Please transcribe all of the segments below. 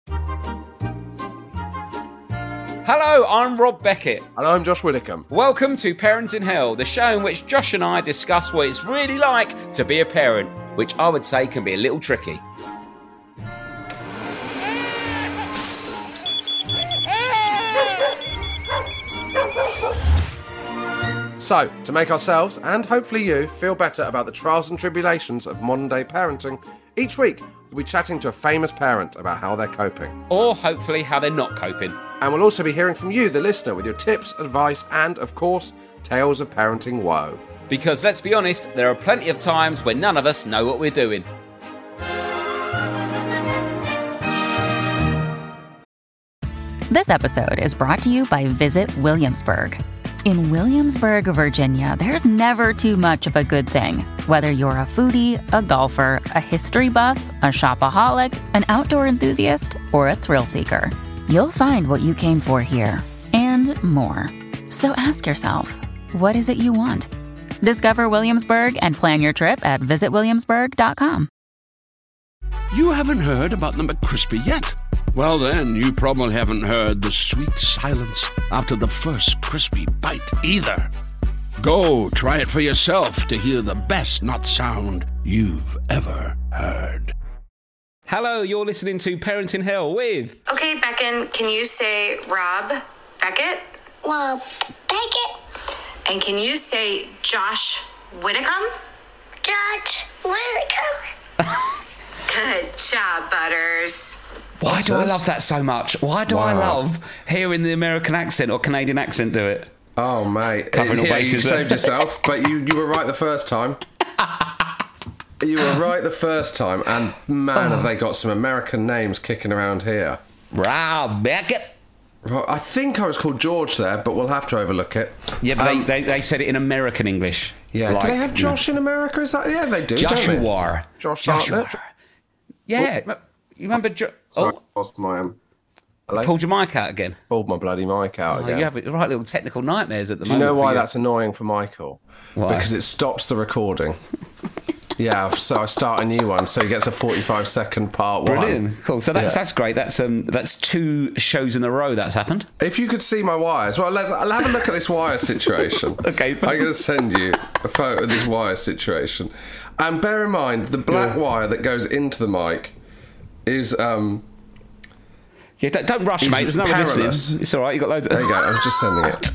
Hello, I'm Rob Beckett. And I'm Josh Widdicombe. Welcome to Parent in Hell, the show in which Josh and I discuss what it's really like to be a parent, which I would say can be a little tricky. So, to make ourselves, and hopefully you, feel better about the trials and tribulations of modern-day parenting, each week we'll be chatting to a famous parent about how they're coping. Or hopefully how they're not coping. And we'll also be hearing from you, the listener, with your tips, advice, and, of course, tales of parenting woe. Because, let's be honest, there are plenty of times when none of us know what we're doing. This episode is brought to you by Visit Williamsburg. In Williamsburg, Virginia, there's never too much of a good thing. Whether you're a foodie, a golfer, a history buff, a shopaholic, an outdoor enthusiast, or a thrill seeker, you'll find what you came for here and more. So ask yourself, what is it you want? Discover Williamsburg and plan your trip at visitwilliamsburg.com. You haven't heard about the McCrispy yet? Well, then, you probably haven't heard the sweet silence after the first crispy bite either. Go try it for yourself to hear the best not sound you've ever heard. Hello, you're listening to Parent in Hell with... Okay, Beckon, can you say Rob Beckett? Rob Beckett. And can you say Josh Widdicombe? Josh Widdicombe. Good job, Butters. Why do I love that so much? Why do I love hearing the American accent or Canadian accent do it? Oh, mate. Covering all bases. You saved yourself, but you were right the first time. You were right the first time, and man, have they got some American names kicking around here. Rob Beckett. I think I was called George there, but we'll have to overlook it. Yeah, but they said it in American English. Yeah, like, do they have Josh in America? Is that? Yeah, they do. Joshua. Josh Hartnett. Yeah, you remember? Sorry, I lost my hello? Pulled your mic out again. Pulled my bloody mic out again. You have right little technical nightmares at the moment. Do you know why that's annoying for Michael? Why? Because it stops the recording. Yeah, so I start a new one, so he gets a 45-second part one. Brilliant, cool. So that's great. That's 2 shows in a row that's happened. If you could see my wires, well, I'll have a look at this wire situation. Okay. I'm going to send you a photo of this wire situation, and bear in mind the black wire that goes into the mic is Yeah, don't rush, mate. There's no one listening. It's all right. You got loads. There you go. I was just sending it.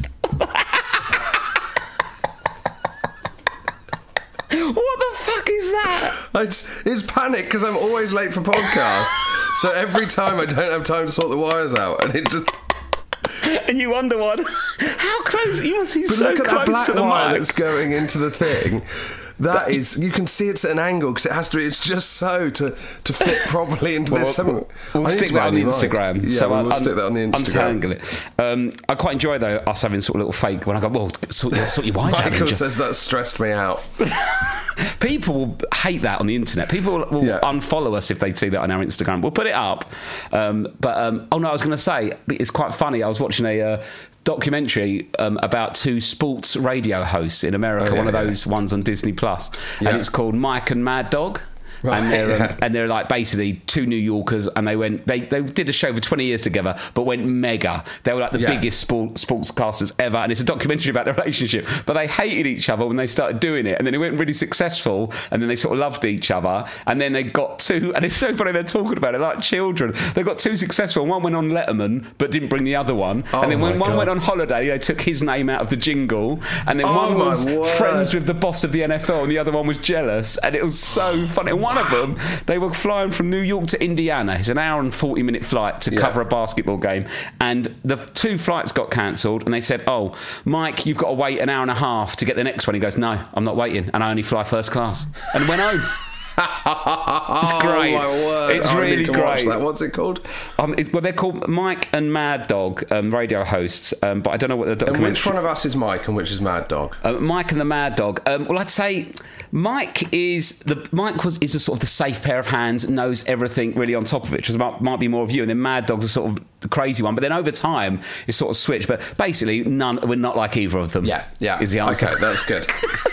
What the fuck is that? It's panic because I'm always late for podcasts. So every time I don't have time to sort the wires out, and it just. And you wonder how close you must be. But so look at close that black to the wire mic. that's going into the thing. That is, you can see it's at an angle because it has to be. It's just so to fit properly into this. We'll stick that on the Instagram. Yeah, so we'll stick that on the Instagram. Untangle it. I quite enjoy though us having sort of little fake when I go, well, sort your wires out. Michael says that stressed me out. People will hate that on the internet. People will unfollow us if they see that on our Instagram. We'll put it up. I was going to say, it's quite funny. I was watching a documentary about 2 sports radio hosts in America, one of those ones on Disney Plus, and it's called Mike and Mad Dog. Right, and they're like basically 2 New Yorkers, and they did a show for 20 years together, but went mega. They were like the biggest sportscasters ever, and it's a documentary about their relationship. But they hated each other when they started doing it, and then it went really successful, and then they sort of loved each other, and then they got 2, and it's so funny they're talking about it like children. They got 2 successful. One went on Letterman, but didn't bring the other one, and then when one went on holiday, they took his name out of the jingle, and then one was friends with the boss of the NFL, and the other one was jealous, and it was so funny. One of them, they were flying from New York to Indiana. It's an hour and 40-minute flight to cover a basketball game. And the 2 flights got cancelled. And they said, oh, Mike, you've got to wait an hour and a half to get the next one. He goes, no, I'm not waiting. And I only fly first class. And went home. It's great. Oh, my word. It's really need to great. Watch that. What's it called? They're called Mike and Mad Dog, radio hosts, but I don't know what the documentary... And which one of us is Mike and which is Mad Dog? Mike and the Mad Dog. Well, I'd say Mike is a sort of the safe pair of hands, knows everything really on top of it, which might be more of you, and then Mad Dog's a sort of the crazy one, but then over time it's sort of switched. But basically, we're not like either of them. Yeah, is the answer. Okay, that's good.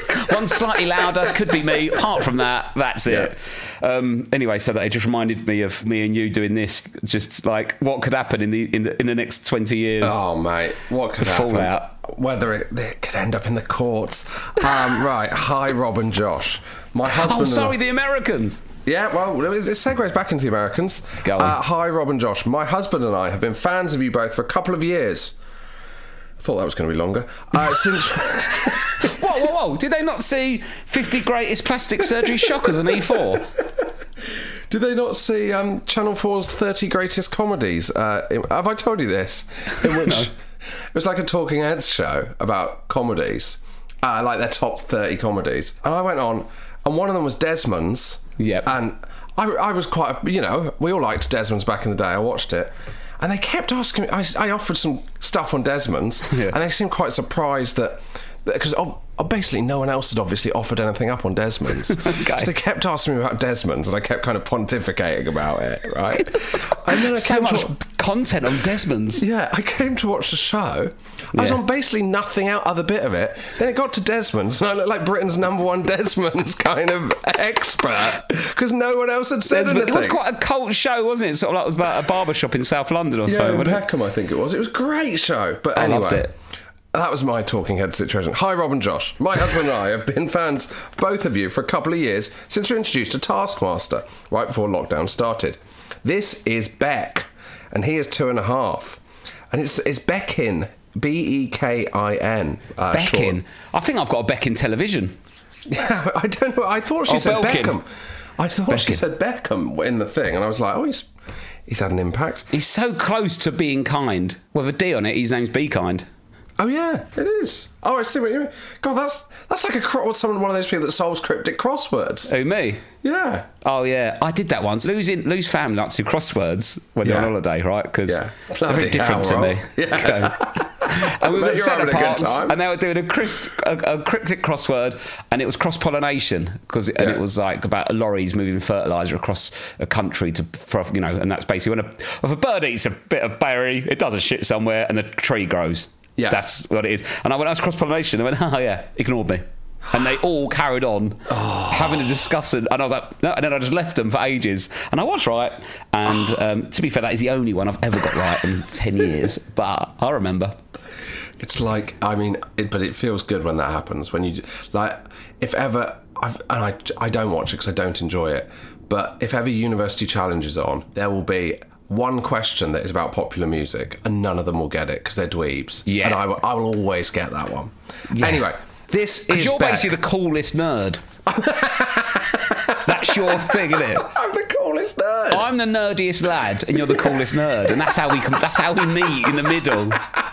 One slightly louder, could be me. Apart from that, that's it. Anyway, so that it just reminded me of me and you doing this. Just like what could happen in the next 20 years. Oh, mate, what could happen? Fallout. Whether it could end up in the courts. Right, hi, Rob and Josh. My husband. Oh, sorry, the Americans. Yeah, well, it segues back into the Americans. Go on. Hi, Rob and Josh. My husband and I have been fans of you both for a couple of years. I thought that was going to be longer. Since... Whoa. Did they not see 50 Greatest Plastic Surgery Shockers on E4? Did they not see Channel 4's 30 Greatest Comedies? Have I told you this? In which No. It was like a talking heads show about comedies, like their top 30 comedies. And I went on, and one of them was Desmond's. Yep. And I was quite, we all liked Desmond's back in the day. I watched it. And they kept asking me, I offered some stuff on Desmond's, and they seemed quite surprised that, because basically no one else had obviously offered anything up on Desmond's. Okay. So they kept asking me about Desmond's, and I kept kind of pontificating about it, right? And then So much content on Desmond's. Yeah, I came to watch the show. I was on basically nothing out other bit of it. Then it got to Desmond's, and I looked like Britain's #1 Desmond's kind of expert, because no one else had said anything. It was quite a cult show, wasn't it? Sort of like it was about a barber shop in South London or Yeah, something. in wasn't it? Peckham, I think it was. It was a great show. But I anyway, loved it. That was my talking head situation. Hi, Rob and Josh. My husband and I have been fans, both of you, for a couple of years since we were introduced to Taskmaster, right before lockdown started. This is Beck, and he is 2.5. And it's Beckin, Bekin. Beckin. I think I've got a Beckin television. Yeah, I don't know. I thought she said Belkin. Beckham. I thought she Beckin. said Beckham in the thing, and I was like, oh, he's had an impact. He's so close to being kind. With a D on it, his name's Be Kind. Oh yeah, it is. Oh, I see what you mean. God, that's like one of those people that solves cryptic crosswords. Who, me? Yeah. Oh yeah, I did that once. Lou's family like to do crosswords when they're on holiday, right? Because Yeah. they're very different to me. Yeah. And we Bet were you're centre having a good parts, time. and they were doing a cryptic crossword, and it was cross-pollination and it was like about lorries moving fertiliser across a country and that's basically if a bird eats a bit of berry, it does a shit somewhere, and the tree grows. Yeah. That's what it is. And I went, that's cross-pollination. They went, oh yeah, ignored me. And they all carried on having a discussion. And I was like, no. And then I just left them for ages. And I was right. And to be fair, that is the only one I've ever got right in 10 years. But I remember. It's like, but it feels good when that happens. When you, like, if ever, I don't watch it because I don't enjoy it. But if ever University Challenge is on, there will be one question that is about popular music, and none of them will get it because they're dweebs. Yeah. And I will always get that one. Yeah. Anyway, this is Because you're Beck. basically the coolest nerd. That's your thing, isn't it? I'm the coolest nerd. I'm the nerdiest lad, and you're the coolest nerd, and that's how we meet in the middle.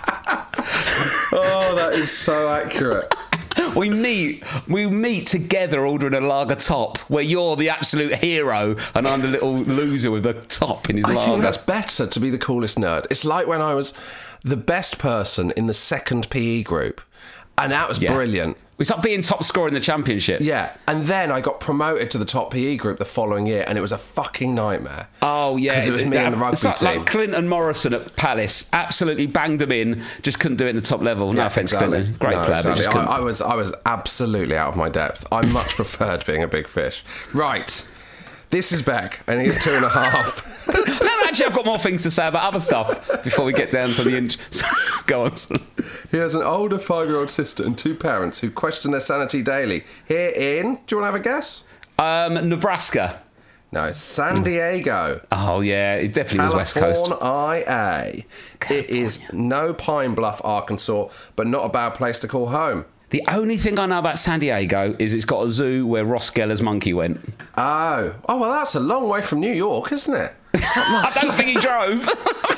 Oh, that is so accurate. We meet together ordering a lager top, where you're the absolute hero and I'm the little loser with a top in his lager. I think that's better, to be the coolest nerd. It's like when I was the best person in the second PE group, and that was brilliant. It's like being top scorer in the championship. Yeah, and then I got promoted to the top PE group the following year, and it was a fucking nightmare. Oh, yeah. Because it was me and the rugby it's team. Like Clinton Morrison at Palace. Absolutely banged them in, just couldn't do it in the top level. No offence, exactly. Clinton. Great player, but just couldn't. I was absolutely out of my depth. I much preferred being a big fish. Right. This is Beck, and he's 2.5. No, actually, I've got more things to say about other stuff before we get down to the Go on. He has an older 5-year-old sister and 2 parents who question their sanity daily. Here in, do you want to have a guess? Nebraska. No, San Diego. Oh, yeah, it definitely was West Coast. California. It is no Pine Bluff, Arkansas, but not a bad place to call home. The only thing I know about San Diego is it's got a zoo where Ross Geller's monkey went. Oh, well, that's a long way from New York, isn't it? I don't think he drove.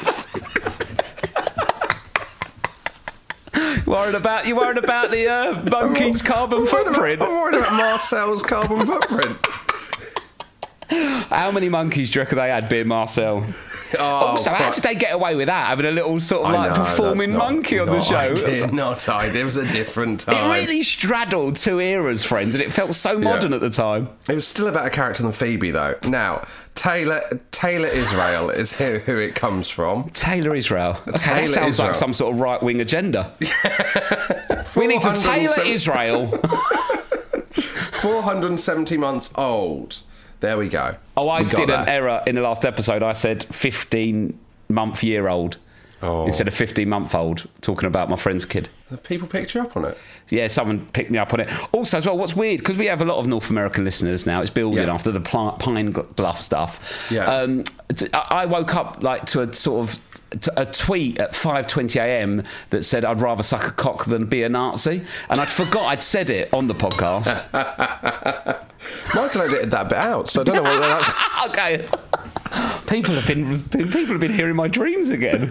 You worried about the monkey's carbon footprint? I'm worried about Marcel's carbon footprint. How many monkeys do you reckon they had being Marcel? Also, how did they get away with that? Having a little sort of performing monkey on the show? It was a different time. It really straddled 2 eras, friends, and it felt so modern at the time. It was still a better character than Phoebe, though. Now, Taylor Israel is who it comes from. Taylor Israel. Okay, that sounds like some sort of right-wing agenda. We need to Taylor Israel 470 months old. There we go. Oh, I did an error in the last episode. I said 15-month-year-old instead of 15-month-old, talking about my friend's kid. Have people picked you up on it? Yeah, someone picked me up on it. Also, as well, what's weird, because we have a lot of North American listeners now, it's building after the Pine Bluff stuff. Yeah. I woke up like to a sort of a tweet at 5:20 a.m. that said I'd rather suck a cock than be a Nazi, and I'd forgot I'd said it on the podcast. Michael edited that bit out, so I don't know whether that's... Okay. People have been hearing my dreams again.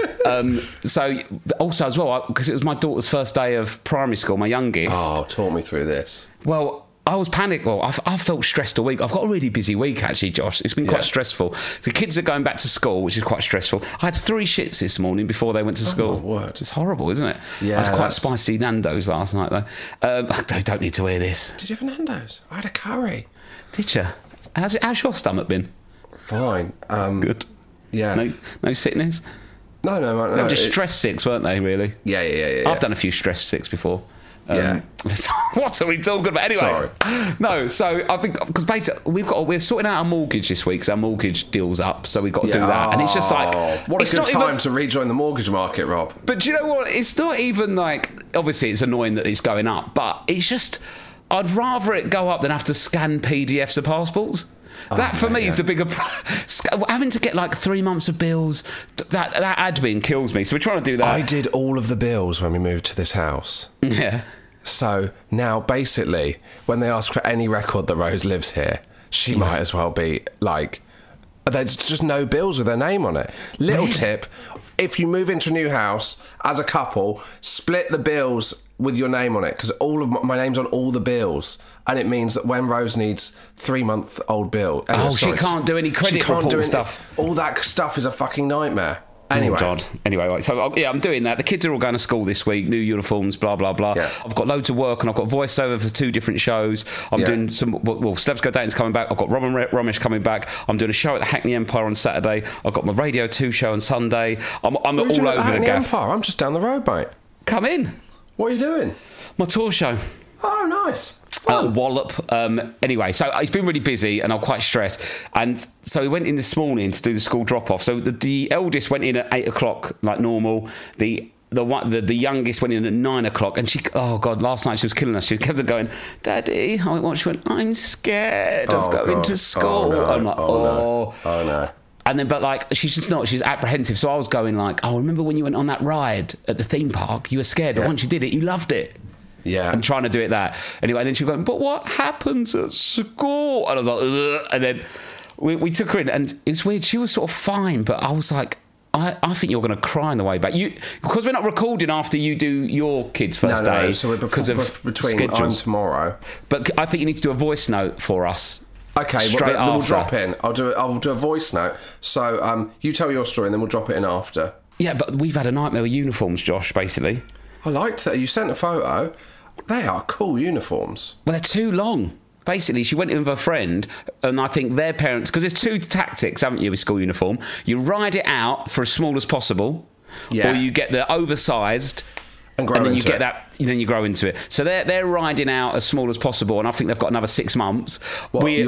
So also as well, because it was my daughter's first day of primary school, my youngest. Oh, talk me through this. Well, I was panicked. Well, I felt stressed all week. I've got a really busy week, actually, Josh. It's been quite stressful. The kids are going back to school, which is quite stressful. I had 3 shits this morning before they went to school. Oh, my word. It's horrible, isn't it? Yeah. I had quite spicy Nando's last night, though. I don't need to hear this. Did you have Nando's? I had a curry. Did you? How's your stomach been? Fine. Good. Yeah. No sickness? No. They were just stress sick, weren't they, really? Yeah. I've done a few stress sicks before. Yeah. What are we talking about? Anyway, Sorry. No. So I think because basically we're sorting out our mortgage this week because our mortgage deal's up, so we've got to do that. And it's just like what a good time to rejoin the mortgage market, Rob. But do you know what? It's not even like obviously it's annoying that it's going up, but it's just I'd rather it go up than have to scan PDFs of passports. That for me is the bigger having to get like 3 months of bills. That admin kills me. So we're trying to do that. I did all of the bills when we moved to this house. Yeah. So now basically, when they ask for any record that Rose lives here, she might as well be like. There's just no bills with her name on it. Little tip: if you move into a new house as a couple, split the bills with your name on it because all of my name's on all the bills, and it means that when Rose needs 3-month-old bill, she can't do any credit report stuff. All that stuff is a fucking nightmare. Anyway. Oh God. Anyway, right. So I'm doing that. The kids are all going to school this week, new uniforms, blah blah blah. Yeah. I've got loads of work and I've got voiceover for 2 different shows. I'm doing some. Well, Steps Go Dating's coming back. I've got Robin Romesh coming back. I'm doing a show at the Hackney Empire on Saturday. I've got my Radio 2 show on Sunday. I'm all over the Hackney gaff. Empire? I'm just down the road, mate. Come in. What are you doing? My tour show. Oh, nice. Wallop. Anyway, so it's been really busy and I'm quite stressed. And so we went in this morning to do the school drop-off. So the eldest went in at 8 o'clock, like normal. The youngest went in at 9 o'clock. And she, oh God, last night she was killing us. She kept on going, Daddy. I went, she went, I'm scared of going to school. Oh, no. I'm like, Oh no. And then, but like, she's just not, she's apprehensive. So I was going like, oh, remember when you went on that ride at the theme park? You were scared, but once you did it, you loved it. Yeah. And trying to do it that. Anyway, and then she was going, but what happens at school? And I was like, ugh. And then we took her in, and it was weird. She was sort of fine, but I was like, I think you're going to cry on the way back. Because we're not recording after you do your kids' first day. So we're between schedules. tomorrow. But I think you need to do a voice note for us. Okay, straight then we'll after. drop in. I'll do a voice note. So you tell your story, and then we'll drop it in after. Yeah, but we've had a nightmare with uniforms, Josh, basically. I liked that. You sent a photo. They are cool uniforms. Well, they're too long. Basically, she went in with her friend, and I think their parents... Because there's 2 tactics, haven't you, with school uniform? You ride it out for as small as possible, or you get the oversized... And grow and then into you get it. that, then you grow into it. So they're riding out as small as possible, and I think they've got another 6 months. We're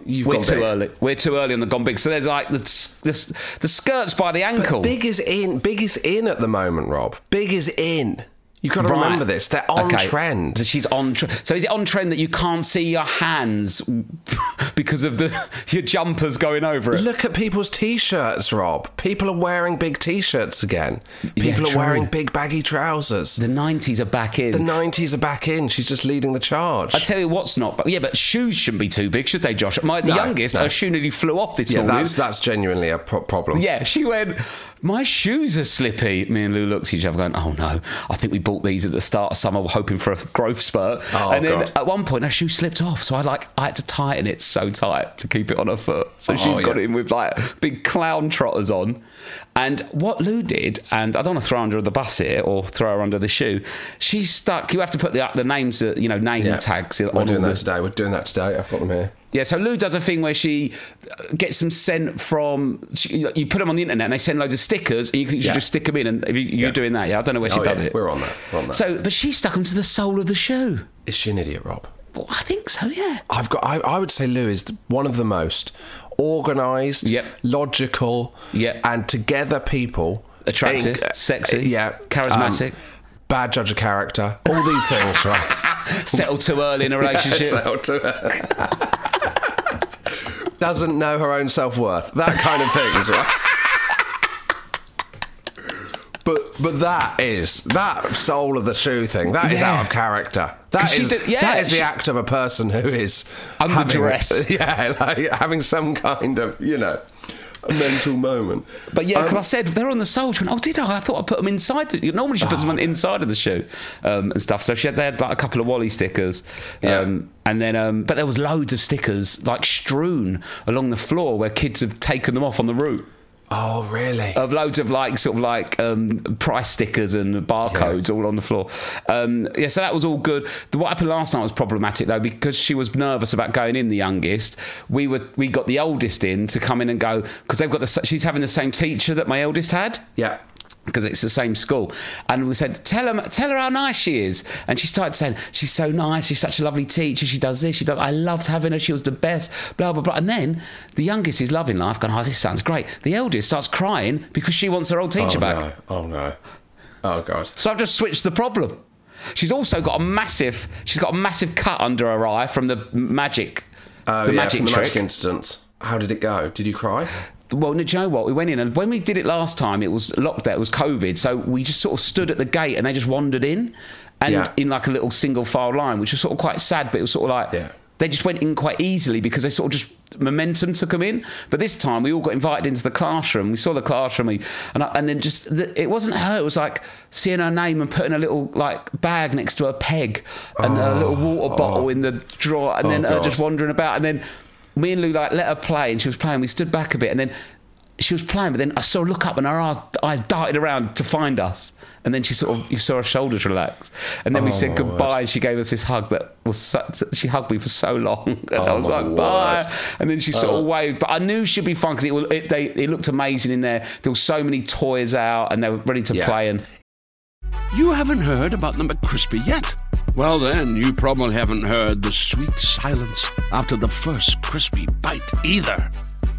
too early. We're too early on the gone big. So there's like the skirts by the ankle. But big is in at the moment, Rob. Big is in. You've got to remember this. They're on trend. She's on trend. So is it on trend that you can't see your hands because of your jumpers going over it? Look at people's T-shirts, Rob. People are wearing big T-shirts again. People are wearing big baggy trousers. The 90s are back in. The 90s are back in. She's just leading the charge. I tell you what's not. But shoes shouldn't be too big, should they, Josh? The youngest, her shoe nearly flew off this morning. Yeah, that's genuinely a problem. Yeah, she went, my shoes are slippy. Me and Lou looked at each other going, oh no, I think we bought these at the start of summer hoping for a growth spurt. And then at one point her shoe slipped off, so I had to tighten it so tight to keep it on her foot. So she's got it in with like big clown trotters on. And what Lou did, and I don't want to throw her under the bus here or throw her under the shoe, she stuck, you have to put the names, name tags on. We're doing that today. I've got them here. Yeah, so Lou does a thing where she gets them sent from... You put them on the internet and they send loads of stickers and you should just stick them in. And you're doing that, I don't know where she does it. We're on that. So, but she stuck them to the sole of the shoe. Is she an idiot, Rob? Well, I think so, yeah. I would say Lou is one of the most organised, logical, and together people. Attractive, sexy, charismatic. Bad judge of character. All these things, right? Settled too early in a relationship. Settled too early. Doesn't know her own self-worth. That kind of things, right? But that soul of the shoe thing, that is out of character. That is the act of a person who is underdressed. Having some kind of, a mental moment. But because I said they're on the sole. She went, oh, did I? I thought I put them inside. Normally she puts them inside of the shoe and stuff. So they had like a couple of Wally stickers, and then but there was loads of stickers like strewn along the floor where kids have taken them off on the route. Oh, really? Of loads of price stickers and barcodes all on the floor. So that was all good. What happened last night was problematic though, because she was nervous about going in, the youngest. We got the oldest in to come in and go, because she's having the same teacher that my eldest had. Yeah. Because it's the same school, and we said, tell her how nice she is, and she started saying, she's so nice, she's such a lovely teacher, she does this, I loved having her, she was the best, blah blah blah. And then the youngest is loving life, going, oh, this sounds great. The eldest starts crying because she wants her old teacher back. No. Oh god. So I've just switched the problem. She's also got a massive cut under her eye from the magic magic incident. How did it go? Did you cry? Well, do you know what? We went in, and when we did it last time, it was locked there, it was COVID, so we just sort of stood at the gate and they just wandered in, and in like a little single file line, which was sort of quite sad, but it was sort of like, they just went in quite easily because they sort of just, momentum took them in. But this time we all got invited into the classroom, we saw the classroom, and then just, it wasn't her, it was like seeing her name and putting a little like bag next to her peg and a little water bottle in the drawer, and then her just wandering about, and then me and Lou let her play, and she was playing. We stood back a bit, and then she was playing, but then I saw her look up, and her eyes darted around to find us. And then you saw her shoulders relax. And then we said goodbye, and she gave us this hug that was she hugged me for so long. And I was like, bye. And then she sort of waved. But I knew she'd be fun because it looked amazing in there. There were so many toys out, and they were ready to play. And You haven't heard about the McCrispy yet? Well, then, you probably haven't heard the sweet silence after the first crispy bite either.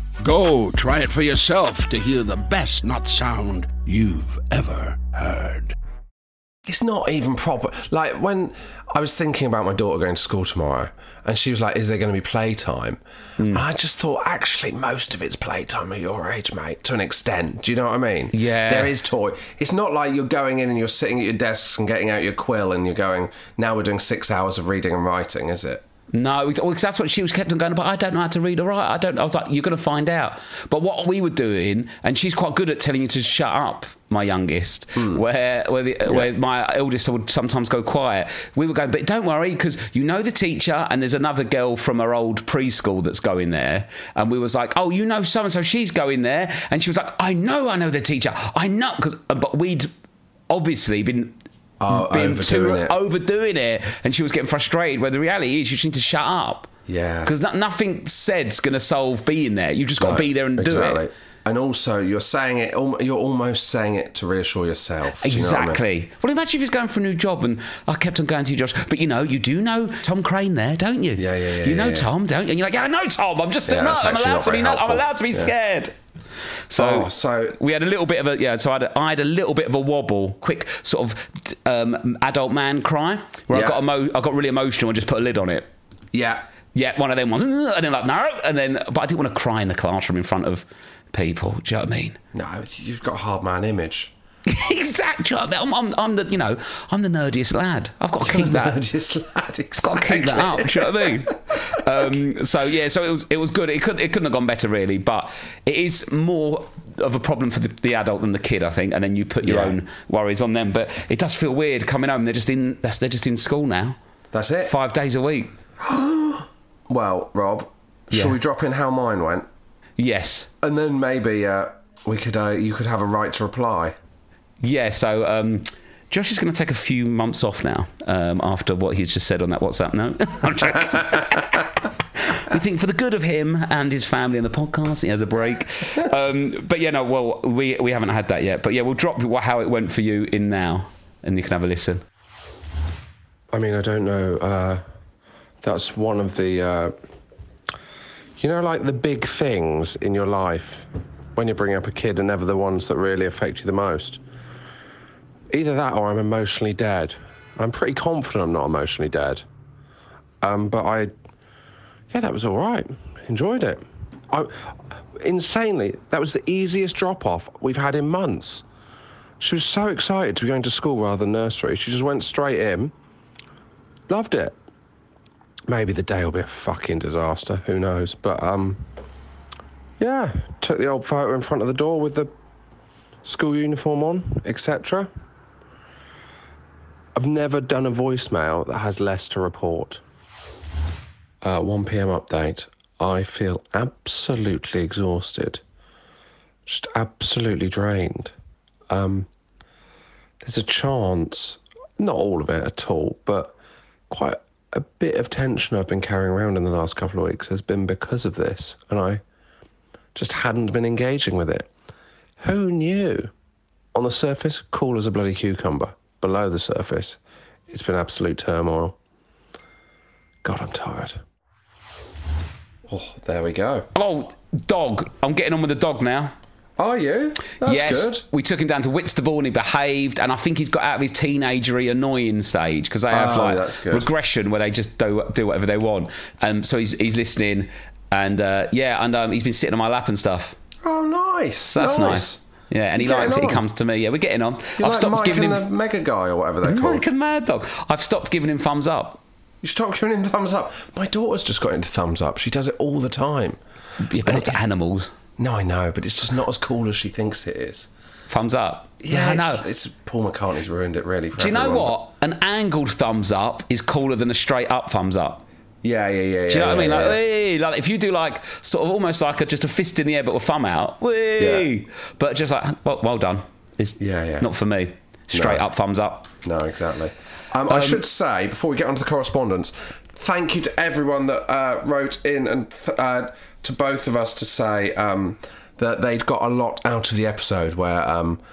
Go try it for yourself to hear the best nut sound you've ever heard. It's not even proper. Like, when I was thinking about my daughter going to school tomorrow, and she was like, is there going to be playtime? And I just thought, actually, most of it's playtime at your age, mate, to an extent. Do you know what I mean? Yeah. There is toy. It's not like you're going in and you're sitting at your desks and getting out your quill and you're going, now we're doing 6 hours of reading and writing, is it? No, because that's what she was kept on going, but I don't know how to read or write. I was like, you're going to find out. But what we were doing, and she's quite good at telling you to shut up, my youngest, where my eldest would sometimes go quiet. We were going, but don't worry, because you know the teacher, and there's another girl from her old preschool that's going there. And we was like, oh, you know so-and-so, she's going there. And she was like, I know the teacher. I know, but we'd obviously been... overdoing it, and she was getting frustrated, where the reality is you just need to shut up, because nothing said's going to solve being there. You've just got to be there and do it. And also you're almost saying it to reassure yourself. Exactly. Do you know what I mean? Well, imagine if he's going for a new job, and I kept on going to you, Josh, but you do know Tom Crane there, don't you? You know Tom, don't you? And you're like, yeah, I know Tom, I'm just I'm allowed to be scared. So we had a little bit of I had a little bit of a wobble, quick sort of adult man cry, where I got really emotional and just put a lid on it. Yeah, one of them ones, and then like no, but I didn't want to cry in the classroom in front of people. Do you know what I mean? No, you've got a hard man image. Exactly. I'm the nerdiest lad. I've got to keep that. Nerdiest lad. Exactly. Got to keep that up. Do you know what I mean? So it was good. It couldn't have gone better really, but it is more of a problem for the adult than the kid, I think. And then you put your own worries on them. But it does feel weird coming home. They're just in school now. That's it. 5 days a week. Well, Rob, shall we drop in how mine went? Yes. And then maybe you could have a right to reply. Yeah, so Josh is going to take a few months off now after what he's just said on that WhatsApp note. I'm joking. We think for the good of him and his family and the podcast, he has a break. But we haven't had that yet. But yeah, we'll drop how it went for you in now, and you can have a listen. I mean, I don't know That's one of the, like the big things in your life when you're bringing up a kid are never the ones that really affect you the most. Either that or I'm emotionally dead. I'm pretty confident I'm not emotionally dead. But that was all right. Enjoyed it. Insanely, that was the easiest drop-off we've had in months. She was so excited to be going to school rather than nursery. She just went straight in. Loved it. Maybe the day will be a fucking disaster. Who knows? But, took the old photo in front of the door with the school uniform on, etc. I've never done a voicemail that has less to report. 1 p.m. update. I feel absolutely exhausted. Just absolutely drained. There's a chance, not all of it at all, but quite a bit of tension I've been carrying around in the last couple of weeks has been because of this, and I just hadn't been engaging with it. Who knew? On the surface, cool as a bloody cucumber. Below the surface, it's been absolute turmoil. God, I'm tired. Oh, there we go. Oh, dog. I'm getting on with the dog now. Are you? That's good. We took him down to Whitstable and he behaved, and I think he's got out of his teenagery annoying stage, because they have regression where they just do whatever they want. So he's listening, and he's been sitting on my lap and stuff. Oh, nice. So that's nice. Yeah, and he likes it. He comes to me. Yeah, we're getting on. I've stopped giving him the mega guy or whatever they're called. Mike and Mad Dog. I've stopped giving him thumbs up. You stopped giving him thumbs up? My daughter's just got into thumbs up. She does it all the time. Yeah, but it's animals. No, I know, but it's just not as cool as she thinks it is. Thumbs up? Yeah, I know. It's Paul McCartney's ruined it, really, for everyone. Do you know what? An angled thumbs up is cooler than a straight up thumbs up. Yeah. Do you know what I mean? Like if you do like sort of almost like just a fist in the air but with thumb out, but just like well done. It's not for me. Straight up thumbs up. No, exactly. I should say before we get onto the correspondence, thank you to everyone that wrote in and to both of us to say that they'd got a lot out of the episode where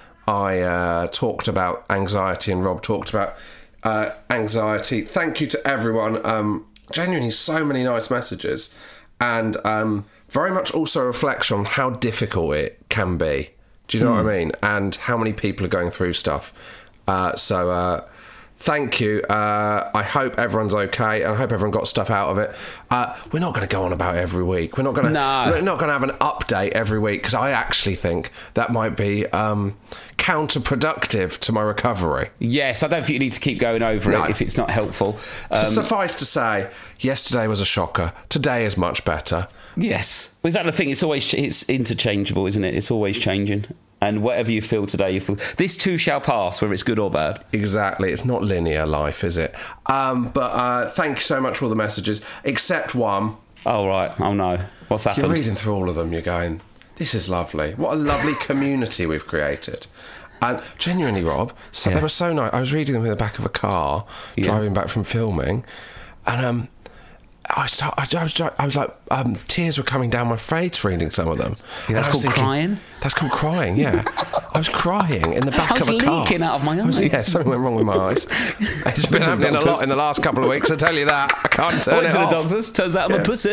I talked about anxiety and Rob talked about anxiety. Thank you to everyone. Genuinely so many nice messages, and very much also a reflection on how difficult it can be. Do you know what I mean? And how many people are going through stuff. So thank you. I hope everyone's okay, and I hope everyone got stuff out of it. We're not going to go on about it every week. We're not going to have an update every week, because I actually think that might be counterproductive to my recovery. Yes, I don't think you need to keep going over it if it's not helpful. Suffice to say, yesterday was a shocker. Today is much better. Yes. Is that the thing? It's interchangeable, isn't it? It's always changing. And whatever you feel today, you feel. This too shall pass, whether it's good or bad. Exactly. It's not linear life, is it? But thank you so much for all the messages, except one. Oh, right. Oh, no. What's happened? You're reading through all of them, you're going, this is lovely. What a lovely community we've created. And genuinely, Rob, they were so nice. I was reading them in the back of a car, driving back from filming, and I was like, tears were coming down my face reading some of them. Yeah, that's called crying? That's called crying, yeah. I was crying in the back of a car. I was leaking out of my eyes. Yeah, something went wrong with my eyes. It's been happening a lot in the last couple of weeks, I tell you that. I can't turn it off. To the doctors, turns out I'm a pussy.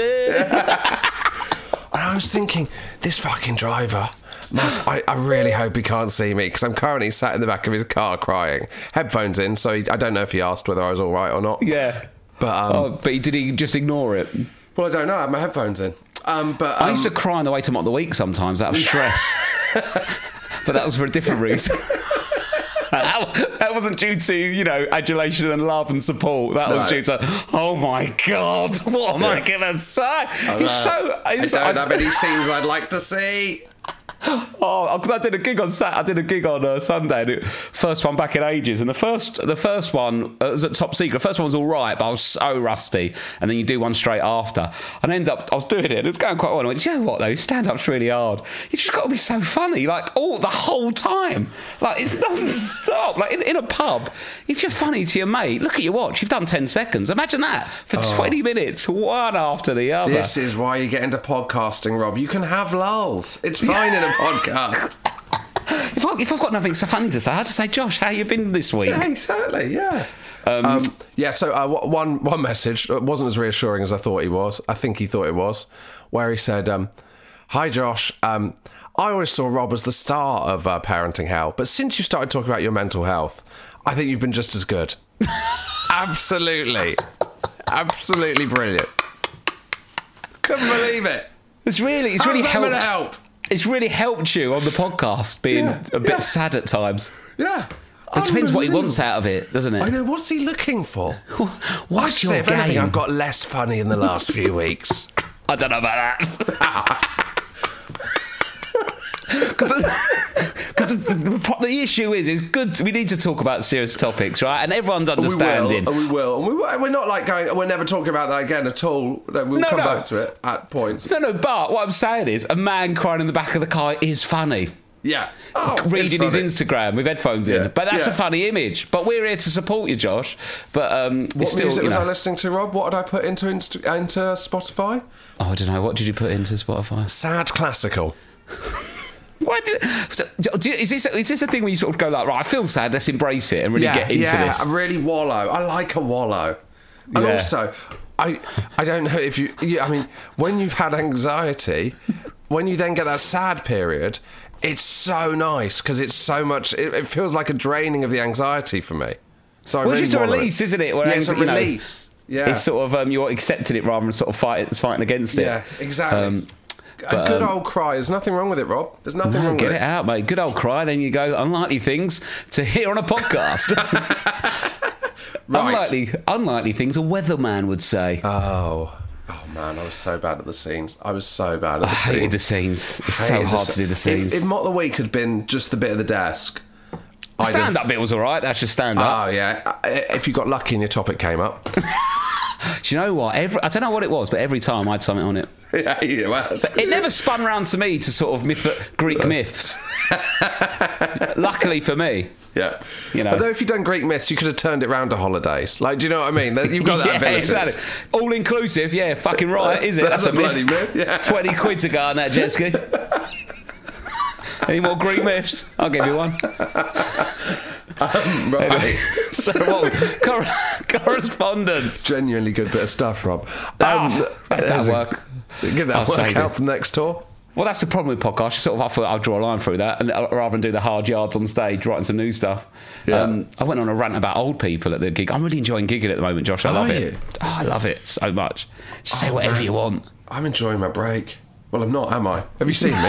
And I was thinking, this fucking driver I really hope he can't see me, because I'm currently sat in the back of his car crying. Headphones in, so I don't know if he asked whether I was all right or not. Yeah. But did he just ignore it? Well, I don't know. I had my headphones in. I used to cry on the way to Mock the Week sometimes out of stress. But that was for a different reason. That wasn't due to, adulation and love and support. That was due to, oh my God, what am I going to say? I don't have any scenes I'd like to see. Oh, because I did a gig on Sunday, and first one back in ages, and the first one was at Top Secret. The first one was all right, but I was so rusty. And then you do one straight after, and I was doing it, and it was going quite well. And I went, you know what though, stand-up's really hard. You just got to be so funny, like the whole time. Like it's non-stop. Like in a pub, if you're funny to your mate, look at your watch. You've done 10 seconds. Imagine that for 20 minutes, one after the other. This is why you get into podcasting, Rob. You can have lulls. It's fine in a podcast. If I've got nothing so funny to say, I'll just say, Josh, how you been this week? Yeah, exactly, yeah. So one message wasn't as reassuring as I thought he was. I think he thought it was, where he said, "Hi Josh, I always saw Rob as the star of Parenting Hell, but since you started talking about your mental health, I think you've been just as good." Absolutely brilliant. Couldn't believe it. It's really helped. It's really helped you on the podcast being a bit sad at times. Yeah. It depends what he wants out of it, doesn't it? I know. What's he looking for? What's your if game? anything, I've got less funny in the last few weeks. I don't know about that. Because the issue is good. We need to talk about serious topics, right? And everyone's understanding. We will. We're not like going. We're never talking about that again at all. We'll come back to it at points. No. But what I'm saying is, a man crying in the back of the car is funny. Yeah. Reading his Instagram with headphones in. But that's a funny image. But we're here to support you, Josh. But what music was I listening to, Rob? What did I put into Spotify? Oh, I don't know. What did you put into Spotify? Sad classical. Is this a thing where you sort of go like, right, I feel sad, let's embrace it and really get into this? Yeah, really wallow. I like a wallow. And also, I don't know if you... I mean, when you've had anxiety, when you then get that sad period, it's so nice because it's so much... It feels like a draining of the anxiety for me. So I it's just a release, isn't it? It's a release. Yeah. It's sort of, you're accepting it rather than sort of fighting against it. Yeah, exactly. A good old cry. There's nothing wrong with it, Rob. There's nothing wrong with it. Get it out, mate. Good old cry. Then you go, unlikely things to hear on a podcast. Right. Unlikely things a weatherman would say. Oh, man, I was so bad at the scenes. I hated the scenes. It's so hard to do the scenes. If Mock the Week had been just the bit of the desk... Stand-up bit was all right. That's just stand-up. Oh, yeah. If you got lucky and your topic came up... Do you know what? I don't know what it was, but every time I had something on it. Yeah, it never spun round to me to sort of Greek myths. Luckily for me. Yeah. You know. Although if you'd done Greek myths, you could have turned it round to holidays. Like, do you know what I mean? You've got that ability. Exactly. All inclusive, yeah, fucking right, is it? That's a bloody myth. Yeah. 20 quid to go on that jet ski. Any more Greek myths? I'll give you one. Right. Anyway, so what? Correspondence. Genuinely good bit of stuff, Rob. That work. Get that work out from next tour. Well, that's the problem with podcasts. I thought I'll draw a line through that, and rather than do the hard yards on stage, writing some new stuff. Yeah. I went on a rant about old people at the gig. I'm really enjoying gigging at the moment, Josh. I love it. I love it so much. Just say whatever you want. I'm enjoying my break. Well, I'm not, am I? Have you seen me?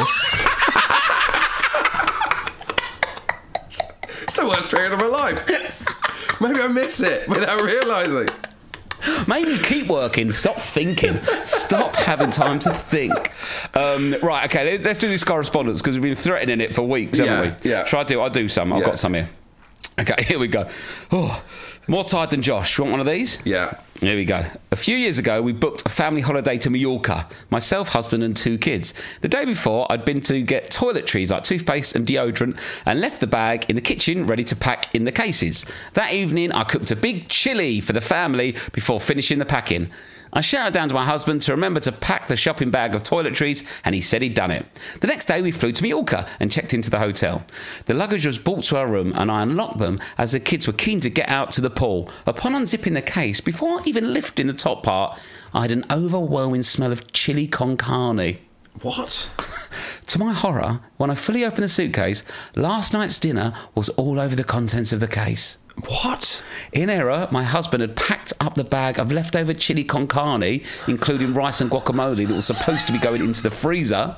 It's the worst period of my life. Maybe I miss it without realising. Maybe keep working. Stop thinking. Stop having time to think. Right, okay, let's do this correspondence because we've been threatening it for weeks, haven't we? Yeah. Shall I do some? I've got some here. Okay, here we go. Oh, more tired than Josh. You want one of these? Yeah. Here we go. A few years ago, we booked a family holiday to Mallorca. Myself, husband and 2 kids. The day before, I'd been to get toiletries like toothpaste and deodorant and left the bag in the kitchen ready to pack in the cases. That evening, I cooked a big chilli for the family before finishing the packing. I shouted down to my husband to remember to pack the shopping bag of toiletries, and he said he'd done it. The next day, we flew to Mallorca and checked into the hotel. The luggage was brought to our room, and I unlocked them as the kids were keen to get out to the pool. Upon unzipping the case, before even lifting the top part, I had an overwhelming smell of chili con carne. What? To my horror, when I fully opened the suitcase, last night's dinner was all over the contents of the case. What? In error, my husband had packed up the bag of leftover chili con carne, including rice and guacamole that was supposed to be going into the freezer.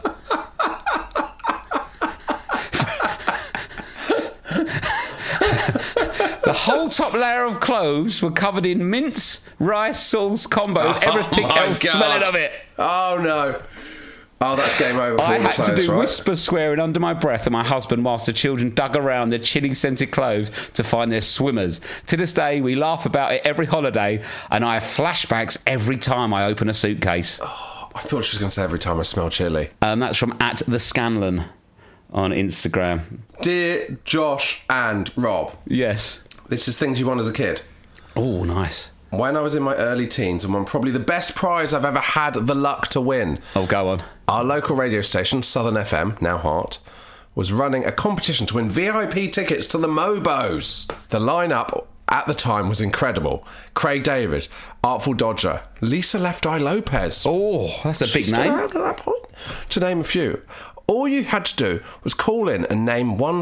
The whole top layer of clothes were covered in mince, rice, sauce combo, with everything else smelling of it. Oh, no. Oh, that's game over for I all the had clothes, to do right? whisper swearing under my breath at my husband whilst the children dug around their chili-scented clothes to find their swimmers. To this day, we laugh about it every holiday, and I have flashbacks every time I open a suitcase. Oh, I thought she was going to say every time I smell chili. That's from @thescanlan on Instagram. Dear Josh and Rob. Yes. This is things you want as a kid. Oh, nice. When I was in my early teens and won probably the best prize I've ever had the luck to win. Oh, go on. Our local radio station, Southern FM, now Heart, was running a competition to win VIP tickets to the Mobos. The lineup at the time was incredible. Craig David, Artful Dodger, Lisa Left Eye Lopez. Oh, that's a big She's still name. around at that point, to name a few. All you had to do was call in and name the 1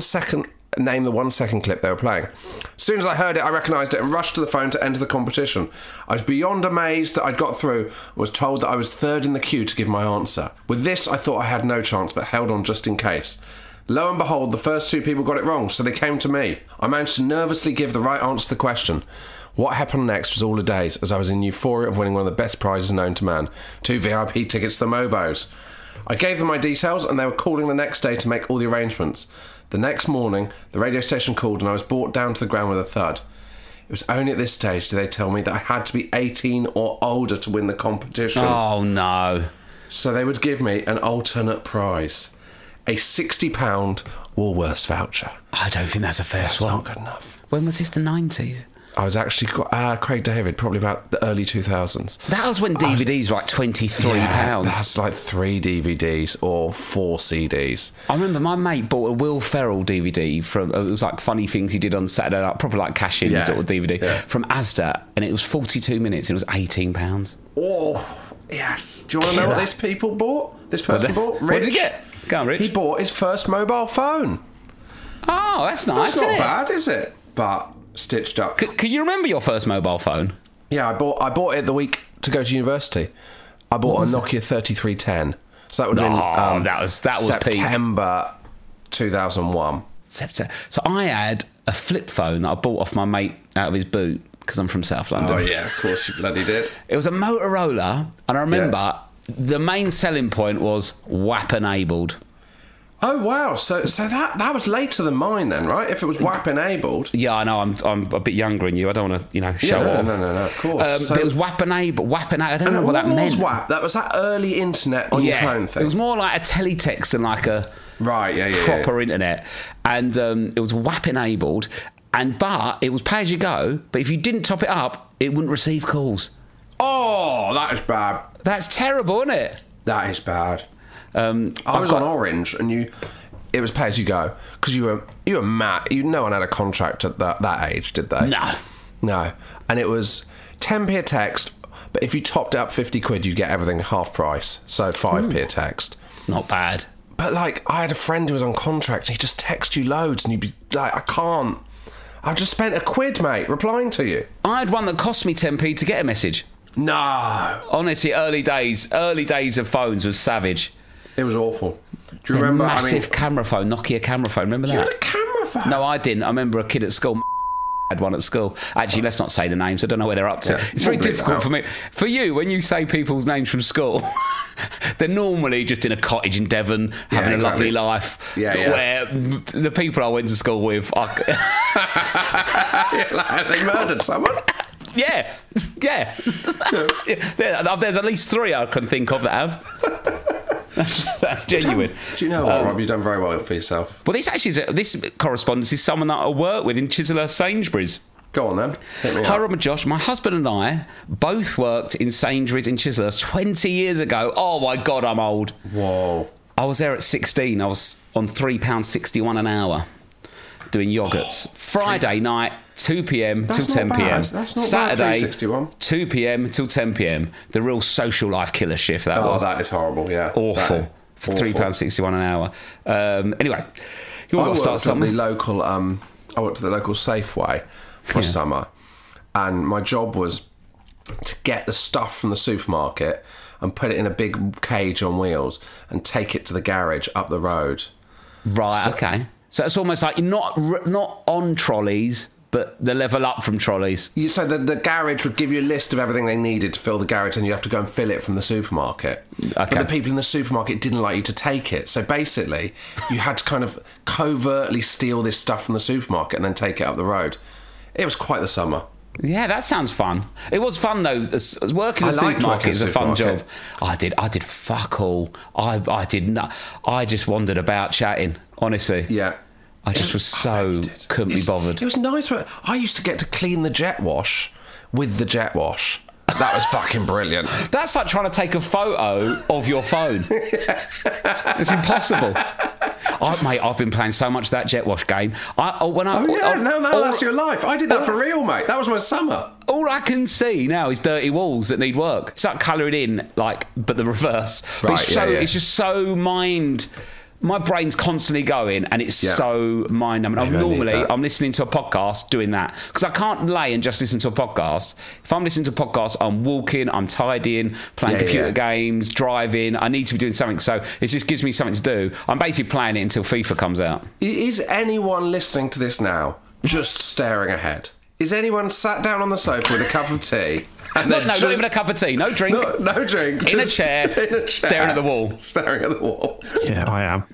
second clip they were playing. As soon as I heard it, I recognised it and rushed to the phone to enter the competition. I was beyond amazed that I'd got through and was told that I was third in the queue to give my answer. With this, I thought I had no chance, but held on just in case. Lo and behold, the first 2 people got it wrong, so they came to me. I managed to nervously give the right answer to the question. What happened next was all a daze, as I was in euphoria of winning one of the best prizes known to man, 2 VIP tickets to the Mobos. I gave them my details, and they were calling the next day to make all the arrangements. The next morning, the radio station called, and I was brought down to the ground with a thud. It was only at this stage did they tell me that I had to be 18 or older to win the competition. Oh, no. So they would give me an alternate prize. A £60 Woolworths voucher. I don't think that's a fair That's swap. not good enough. When was this, the 90s? I was actually Craig David, probably about the early 2000s. That was when DVDs were like £23. Yeah, that's like 3 DVDs or 4 CDs. I remember my mate bought a Will Ferrell DVD from, it was like funny things he did on Saturday night, probably like cash in Yeah, or DVD, yeah. from Asda, and it was 42 minutes and it was £18. Oh, yes. Do you want to know what this people bought? This person bought? Rich. What did he get? Go on, Rich. He bought his first mobile phone. Oh, that's nice, That's not isn't it? bad, is it? But stitched up. Can you remember your first mobile phone? Yeah, I bought it the week to go to university. I bought a Nokia 3310. So that would have been that was peak. September 2001. So I had a flip phone that I bought off my mate out of his boot because I'm from South London. Oh yeah, of course you bloody did. It was a Motorola, and I remember the main selling point was WAP enabled. Oh wow! So that was later than mine then, right? If it was WAP enabled. Yeah, I know. I'm a bit younger than you. I don't want to, show off. No, of course. But it was WAP enabled. I don't know what that meant. Was WAP? That was that early internet on your phone thing. It was more like a teletext than like a proper internet, and it was WAP enabled. But it was pay as you go. But if you didn't top it up, it wouldn't receive calls. Oh, that is bad. That's terrible, isn't it? That is bad. I was on Orange, and it was pay as you go because you were mad. No one had a contract at that age, did they? No. And it was 10p a text, but if you topped up 50 quid, you'd get everything half price. So 5p a text. Not bad. But like, I had a friend who was on contract, and he'd just text you loads, and you'd be like, I can't. I've just spent £1, mate, replying to you. I had one that cost me 10p to get a message. No. Honestly, early days of phones was savage. It was awful. Do you remember? Massive camera phone, Nokia camera phone. Remember that? You had a camera phone? No, I didn't. I remember a kid at school had one at school. Actually, let's not say the names. I don't know where they're up to. Yeah, it's very difficult for me. For you, when you say people's names from school, they're normally just in a cottage in Devon, having a lovely life. Yeah. Where the people I went to school with are... Like, they murdered someone? Yeah. There's at least 3 I can think of that have. That's genuine. Do you know what, Rob? You've done very well for yourself. Well, this correspondence is someone that I work with in Chislehurst Sainsbury's. Go on then. Hit me Hi, up. Rob and Josh. My husband and I both worked in Sainsbury's in Chislehurst 20 years ago. Oh my God, I'm old. Whoa. I was there at 16. I was on £3.61 an hour doing yoghurts. Friday night, 2 p.m. till 10 p.m. That's not Saturday, bad, 361. 2 p.m. till 10 p.m. The real social life killer shift that was. Oh, that is horrible, yeah. Awful. For £3.61 an hour. Anyway, you want to start something? I worked at the local Safeway for a summer, and my job was to get the stuff from the supermarket and put it in a big cage on wheels and take it to the garage up the road. Right, okay. So it's almost like you're not on trolleys, but the level up from trolleys. So the garage would give you a list of everything they needed to fill the garage, and you have to go and fill it from the supermarket. Okay. But the people in the supermarket didn't like you to take it. So basically, you had to kind of covertly steal this stuff from the supermarket and then take it up the road. It was quite the summer. Yeah, that sounds fun. It was fun though. Working in the supermarket is a fun job. I did fuck all. I did not. I just wandered about chatting. Honestly. Yeah. I just was couldn't be bothered. It was nice. I used to get to clean the jet wash with the jet wash. That was fucking brilliant. That's like trying to take a photo of your phone. It's impossible. Mate, I've been playing so much that Jet Wash game. That's your life. I did that for real, mate. That was my summer. All I can see now is dirty walls that need work. It's like colouring in, but the reverse. Right, It's just so my brain's constantly going, and it's so mind-numbing. I'm listening to a podcast doing that, because I can't lay and just listen to a podcast. If I'm listening to a podcast, I'm walking, I'm tidying, playing computer games, driving. I need to be doing something, so it just gives me something to do. I'm basically playing it until FIFA comes out. Is anyone listening to this now just staring ahead? Is anyone sat down on the sofa with a cup of tea? Not even a cup of tea, no drink. No drink. In a chair, staring at the wall. Staring at the wall. Yeah, I am.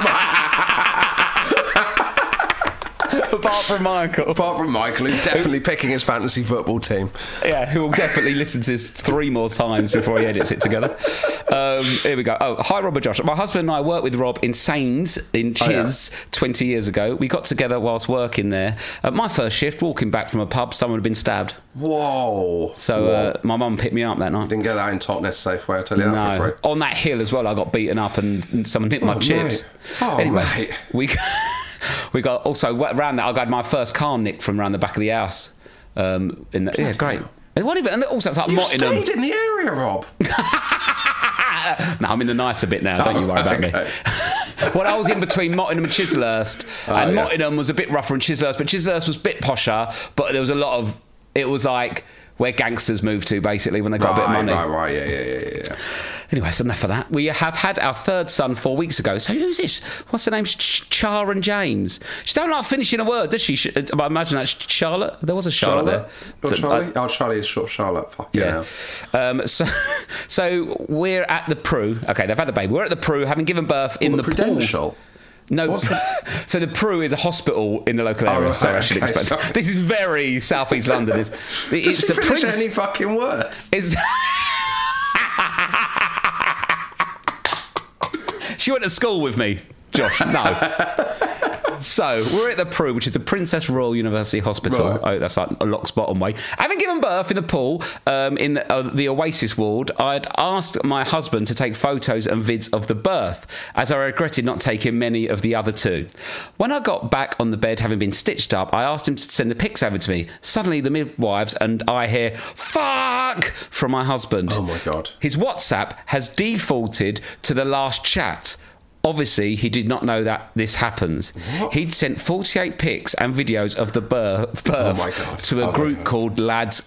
Apart from Michael, who's definitely picking his fantasy football team. Yeah, who will definitely listen to this 3 more times before he edits it together. Here we go. Oh, hi, Rob and Josh. My husband and I worked with Rob in Sains in Chiz 20 years ago. We got together whilst working there. My first shift, walking back from a pub, someone had been stabbed. Whoa. So my mum picked me up that night. Didn't get that in Totnes Safeway, I'll tell you that for free. On that hill as well, I got beaten up and someone nicked my chips. Mate. We got also around that. I got my first car nicked from around the back of the house. Great. And also it's like you Mottingham. stayed in the area, Rob. No, I'm in the nicer bit now. Don't you worry about me. Well, I was in between Mottingham and Chislehurst, and Mottingham was a bit rougher than Chislehurst, but Chislehurst was a bit posher. But there was a lot of. It was like where gangsters moved to, basically, when they got a bit of money. Right, yeah. Anyway, so enough of that. We have had our third son 4 weeks ago. So who's this? What's her name? Char and James. She don't like finishing a word, does she? I imagine that's Charlotte. There was a Charlotte there. Oh, Charlie? Charlie is short for Charlotte. Fuck yeah. So we're at the Prue. Okay, they've had the baby. We're at the Prue, having given birth in the Prudential. Pool. No, so the Prue is a hospital in the local area. Right, I should explain. Sorry. This is very South East London. Does she finish any fucking words? She went to school with me, Josh. No. So we're at the Prue, which is the Princess Royal University Hospital. Right. Oh, that's like a Lock's Bottom way. Having given birth in the pool in the Oasis ward, I'd asked my husband to take photos and vids of the birth, as I regretted not taking many of the other two. When I got back on the bed, having been stitched up, I asked him to send the pics over to me. Suddenly, the midwives and I hear "fuck" from my husband. Oh my God! His WhatsApp has defaulted to the last chat. Obviously, he did not know that this happens. What? He'd sent 48 pics and videos of the birth to a group called Lads.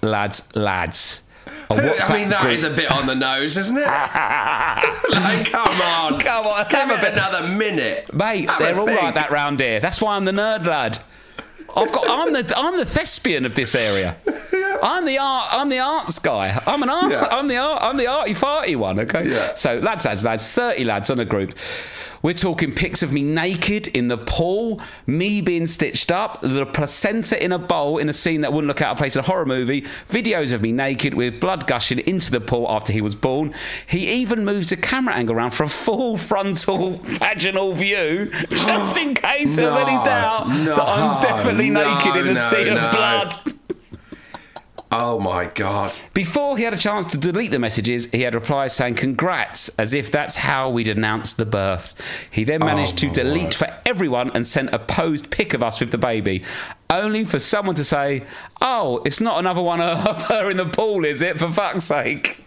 That is a bit on the nose, isn't it? Come on. Give it another minute. Mate, they're all like that round here. That's why I'm the nerd lad. I'm the thespian of this area. I'm the arts guy. I'm the arty farty one. Okay. Yeah. So lads, 30 lads on a group. We're talking pics of me naked in the pool, me being stitched up, the placenta in a bowl in a scene that wouldn't look out of place in a horror movie, videos of me naked with blood gushing into the pool after he was born. He even moves the camera angle around for a full frontal vaginal view, just in case there's any doubt that I'm definitely naked in a sea of blood. Oh my God. Before he had a chance to delete the messages, he had replies saying congrats, as if that's how we'd announced the birth. He then managed to delete for everyone and sent a posed pic of us with the baby, only for someone to say, "Oh, it's not another one of her in the pool, is it? For fuck's sake."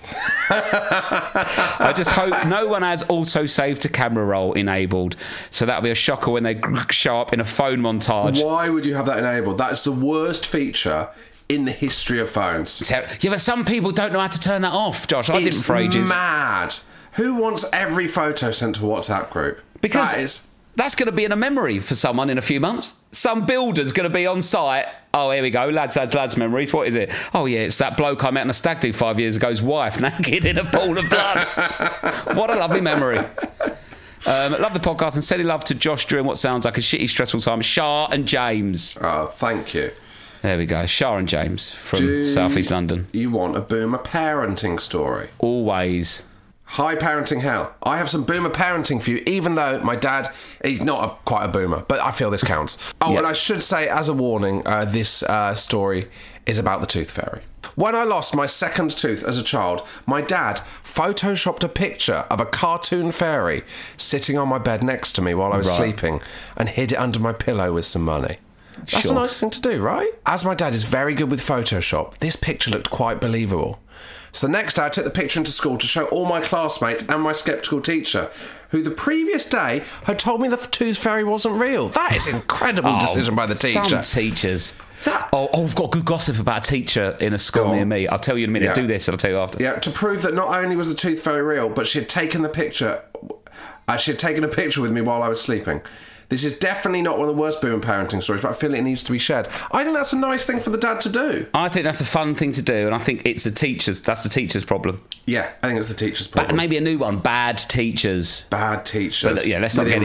I just hope no one has auto save to camera roll enabled, so that'll be a shocker when they show up in a phone montage. Why would you have that enabled? That's the worst feature in the history of phones. Yeah, but some people don't know how to turn that off, Josh. I didn't for ages. It's mad. Who wants every photo sent to a WhatsApp group? Because that's going to be in a memory for someone in a few months. Some builder's going to be on site. Oh, here we go. Lads memories. What is it? Oh, yeah, it's that bloke I met on a stag do 5 years ago's wife naked in a pool of blood. What a lovely memory. Love the podcast and sending love to Josh during what sounds like a shitty, stressful time. Shar and James. Oh, thank you. There we go. Shar and James from South East London. You want a boomer parenting story? Always. Hi, parenting hell. I have some boomer parenting for you, even though my dad, he's not quite a boomer, but I feel this counts. Oh, yeah. And I should say, as a warning, this story is about the Tooth Fairy. When I lost my second tooth as a child, my dad photoshopped a picture of a cartoon fairy sitting on my bed next to me while I was sleeping and hid it under my pillow with some money. That's a nice thing to do, right? As my dad is very good with Photoshop, this picture looked quite believable. So the next day I took the picture into school to show all my classmates and my sceptical teacher, who the previous day had told me the tooth fairy wasn't real. That is an incredible decision by the teacher. Some teachers. I've got good gossip about a teacher in a school near me. I'll tell you in a minute. Yeah. Do this and I'll tell you after. Yeah, to prove that not only was the tooth fairy real, but she had taken the picture. She had taken a picture with me while I was sleeping. This is definitely not one of the worst boom parenting stories, but I feel it needs to be shared. I think that's a nice thing for the dad to do. I think that's a fun thing to do, and I think it's that's the teacher's problem. Yeah, I think it's the teacher's problem. But maybe a new one, bad teachers. Bad teachers. But, let's not get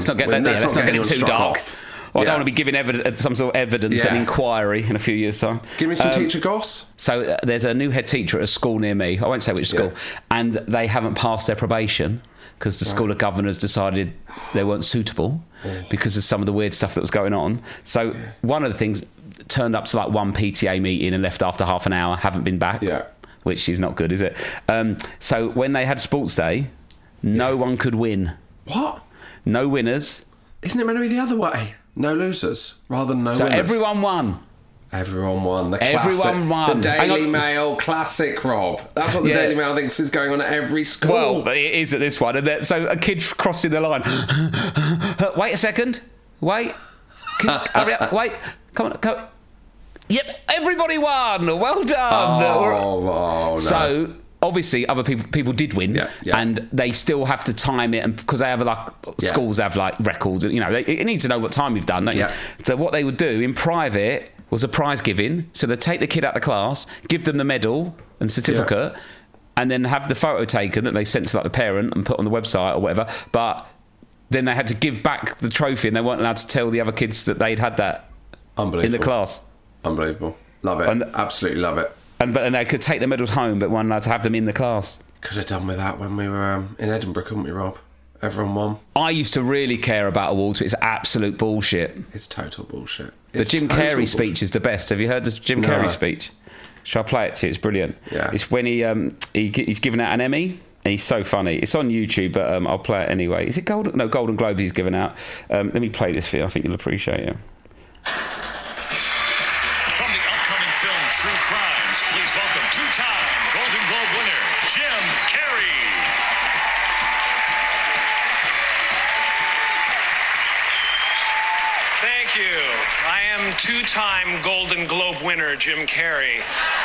it too dark. Well, I don't want to be giving some sort of evidence and inquiry in a few years' time. Give me some teacher goss. So there's a new head teacher at a school near me. I won't say which school. And they haven't passed their probation because the School of Governors decided they weren't suitable because of some of the weird stuff that was going on. So one of the things turned up to like one PTA meeting and left after half an hour, haven't been back, which is not good, is it? So when they had sports day, no one could win. What? No winners. Isn't it meant to be the other way? No losers, rather than no winners. So everyone won. Everyone won. Everyone won. The Daily Mail classic, Rob. That's what the Daily Mail thinks is going on at every school. Well, it is at this one. So a kid crossing the line. Wait a second. Wait. Hurry up. Wait. Come on. Come. Yep. Everybody won. Well done. No. So obviously other people did win, and they still have to time it, and because they have schools have like records, and they need to know what time you've done, don't you? So what they would do in private was a prize giving. So they'd take the kid out of class, give them the medal and certificate, and then have the photo taken that they sent to like the parent and put on the website or whatever. But then they had to give back the trophy, and they weren't allowed to tell the other kids that they'd had that in the class. Unbelievable. Love it. Absolutely love it. But they could take the medals home, but weren't allowed to have them in the class. Could have done with that when we were in Edinburgh, couldn't we, Rob? Everyone won. I used to really care about awards, but it's absolute bullshit. It's total bullshit. The Jim Carrey speech is the best. Have you heard the Jim Carrey speech? Shall I play it to you? It's brilliant. Yeah. It's when he's given out an Emmy, and he's so funny. It's on YouTube, but I'll play it anyway. Is it Golden? No, Golden Globes he's given out. Let me play this for you. I think you'll appreciate it. From the upcoming film True Crimes, please welcome two-time Golden Globe winner, Jim Carrey. Thank you. I am two-time Golden Globe winner, Jim Carrey.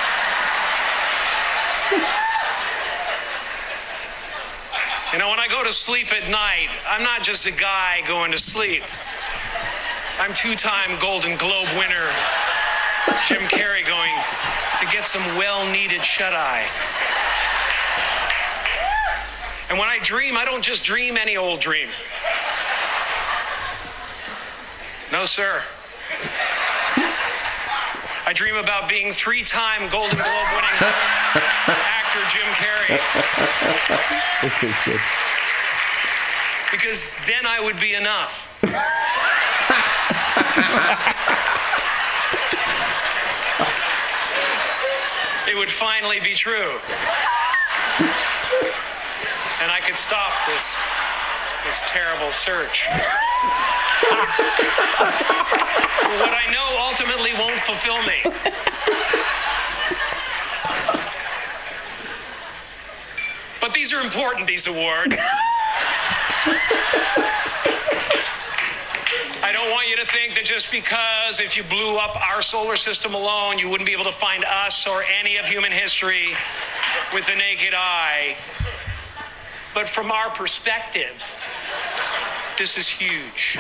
When I go to sleep at night, I'm not just a guy going to sleep. I'm two-time Golden Globe winner, Jim Carrey, going to get some well-needed shut-eye. And when I dream, I don't just dream any old dream. No, sir. I dream about being three-time Golden Globe winning actor Jim Carrey. This bit's good. Because then I would be enough. It would finally be true. And I could stop this terrible search. For what I know ultimately won't fulfill me. But these are important, these awards. I don't want you to think that just because if you blew up our solar system alone, you wouldn't be able to find us or any of human history with the naked eye. But from our perspective, this is huge.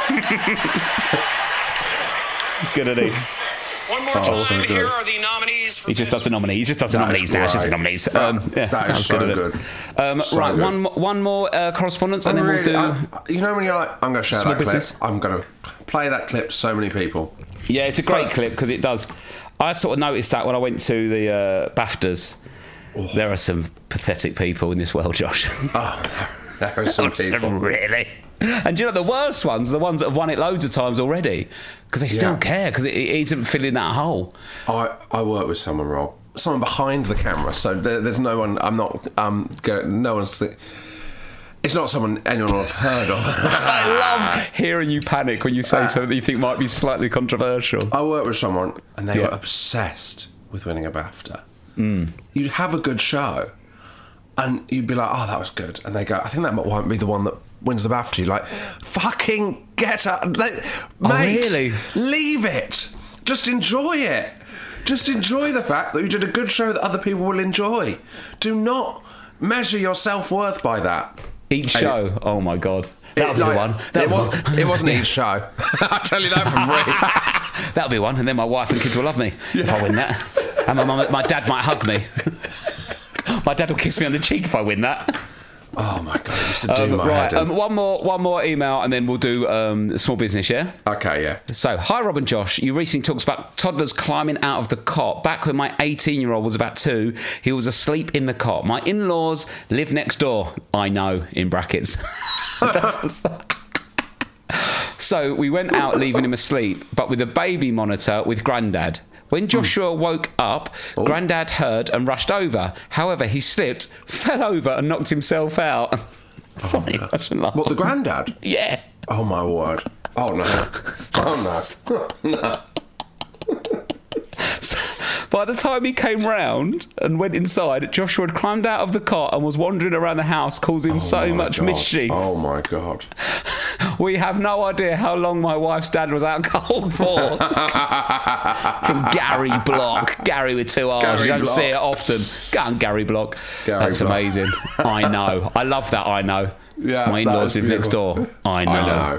He's good at it. One more time, here are the nominees. He just does the nominees. He just does the nominees now. It's just the nominees. That is so good. Right, one more correspondence, and then we'll do. When you're like, I'm going to share that clip. I'm going to play that clip to so many people. Yeah, it's a great clip because it does. I sort of noticed that when I went to the BAFTAs. Oh. There are some pathetic people in this world, Josh. There are some people. Really. And the worst ones, the ones that have won it loads of times already, because they still care, because it isn't filling that hole. I work with someone, Rob, someone behind the camera, so there's no one. I'm not. No one's. It's not someone anyone will have heard of. I love hearing you panic when you say something that you think might be slightly controversial. I worked with someone and they were obsessed with winning a BAFTA. You'd have a good show and you'd be like, oh, that was good. And they go, I think that might be the one that wins the BAFTA. You're like, fucking get up. Mate, really? Leave it. Just enjoy it. Just enjoy the fact that you did a good show that other people will enjoy. Do not measure your self-worth by that. Each show? Oh my God. That'll be the one. It wasn't each show. I'll tell you that for free. That'll be one, and then my wife and kids will love me if I win that. And my dad might hug me. My dad will kiss me on the cheek if I win that. Oh my God, it used to do my head in. One more email and then we'll do small business, yeah? Okay, yeah. So, hi Rob and Josh. You recently talked about toddlers climbing out of the cot. Back when my 18-year-old was about 2, he was asleep in the cot. My in-laws live next door. I know, in brackets. So, we went out leaving him asleep, but with a baby monitor with Grandad. When Joshua woke up, Grandad heard and rushed over. However, he slipped, fell over and knocked himself out. Sorry, I shouldn't laugh. What, the Grandad? Yeah. Oh, my word. Oh, no. Oh, no. No. By the time he came round and went inside, Joshua had climbed out of the cot and was wandering around the house, causing so much mischief. Oh, my God. We have no idea how long my wife's dad was out cold for. From Gary Block. Gary with 2 R's. You don't see it often. Go on, Gary Block. That's amazing. I know. I love that, I know. Yeah, my in-laws live next door. I know.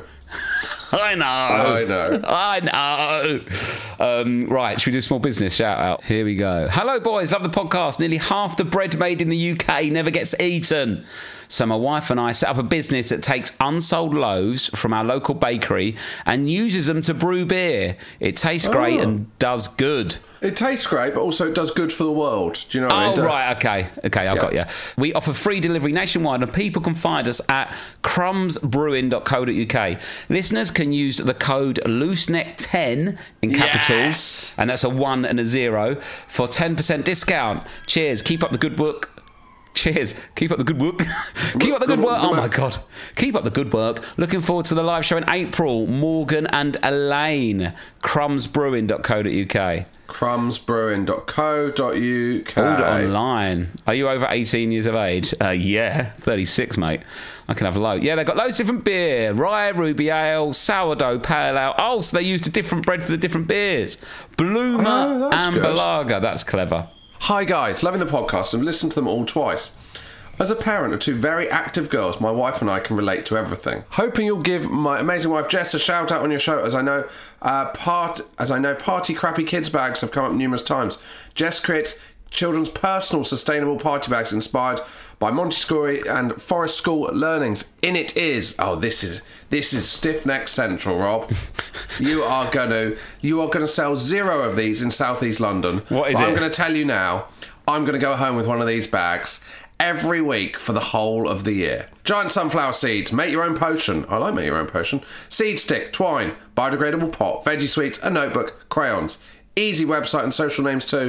Right, should we do small business shout out? Here we go. Hello boys, love the podcast. Nearly half the bread made in the UK never gets eaten. So my wife and I set up a business that takes unsold loaves from our local bakery and uses them to brew beer. It tastes great and does good. It tastes great, but also it does good for the world. Do you know what I mean? Oh, right, okay, I've got you. We offer free delivery nationwide and people can find us at crumbsbrewing.co.uk. Listeners can use the code looseneck10 in capitals, and that's a 1 and a 0, for 10% discount. Cheers, keep up the good work. Cheers. Keep up the good work. Keep up the good work. Oh, my God. Keep up the good work. Looking forward to the live show in April. Morgan and Elaine. Crumbsbrewing.co.uk. Crumbsbrewing.co.uk. Order online. Are you over 18 years of age? Yeah. 36, mate. I can have a load. Yeah, they've got loads of different beer. Rye, ruby ale, sourdough, pale ale. Oh, so they used a different bread for the different beers. Bloomer and Balaga. That's clever. Hi guys, loving the podcast and listened to them all twice. As a parent of 2 very active girls, my wife and I can relate to everything. Hoping you'll give my amazing wife Jess a shout out on your show, as I know party crappy kids bags have come up numerous times. Jess creates children's personal sustainable party bags inspired by Montessori and Forest School learnings. In it is this is stiff neck central, Rob. You are gonna sell 0 of these in southeast London. What is it? I'm gonna tell you now. I'm gonna go home with one of these bags every week for the whole of the year. Giant sunflower seeds, make your own potion. I like make your own potion. Seed stick, twine, biodegradable pot, veggie sweets, a notebook, crayons. Easy website and social names too.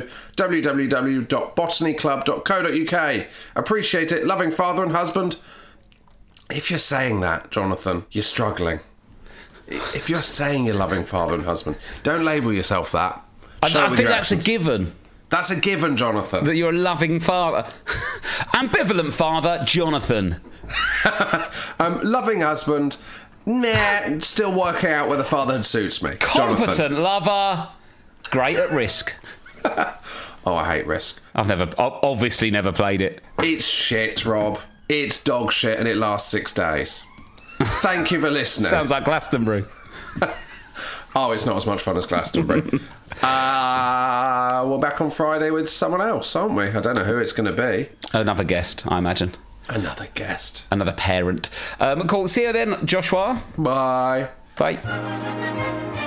www.botanyclub.co.uk. Appreciate it. Loving father and husband. If you're saying that, Jonathan, you're struggling. If you're saying you're loving father and husband, don't label yourself that. I think that's a given. That's a given, Jonathan. That you're a loving father. Ambivalent father, Jonathan. Loving husband. Nah, still working out whether fatherhood suits me. Competent Jonathan. Lover. Great at Risk. Oh, I hate Risk. I've obviously never played it. It's shit, Rob. It's dog shit and it lasts 6 days. Thank you for listening. Sounds like Glastonbury. Oh, it's not as much fun as Glastonbury. We're back on Friday with someone else, aren't we? I don't know who it's going to be. Another guest, I imagine. Another guest. Another parent. Cool. See you then, Joshua. Bye. Bye.